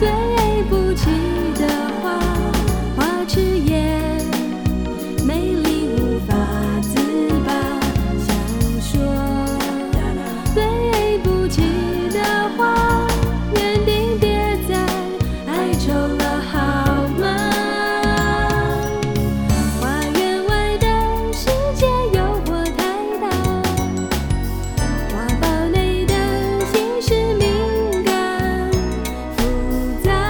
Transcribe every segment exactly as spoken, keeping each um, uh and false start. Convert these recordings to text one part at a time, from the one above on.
对不起的话，花痴眼，美丽无法自拔。想说对不起的话，原地跌在哀愁了好吗？花园外的世界诱惑太大，花苞内的心事敏感复杂。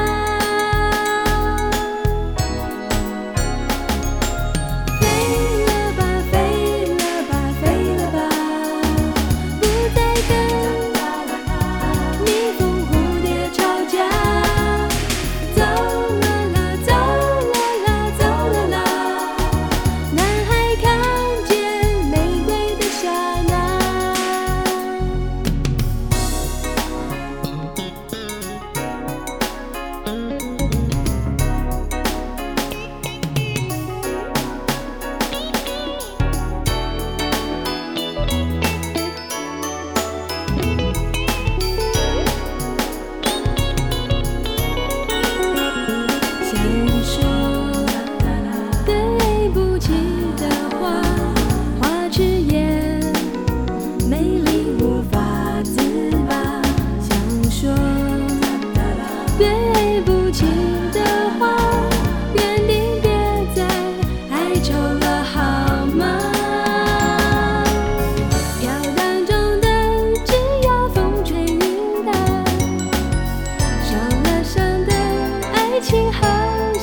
飞了吧，飞了吧，飞了吧，不再跟蜜蜂蝴蝶吵架。走了啦，走了啦，走了啦，男孩看见玫瑰的刹那。想说对不起的话，花痴眼，美丽无法自拔。想说对不起的话，原地跌在哀愁了好吗？飘荡中的只要风吹雨打，受了伤的爱情好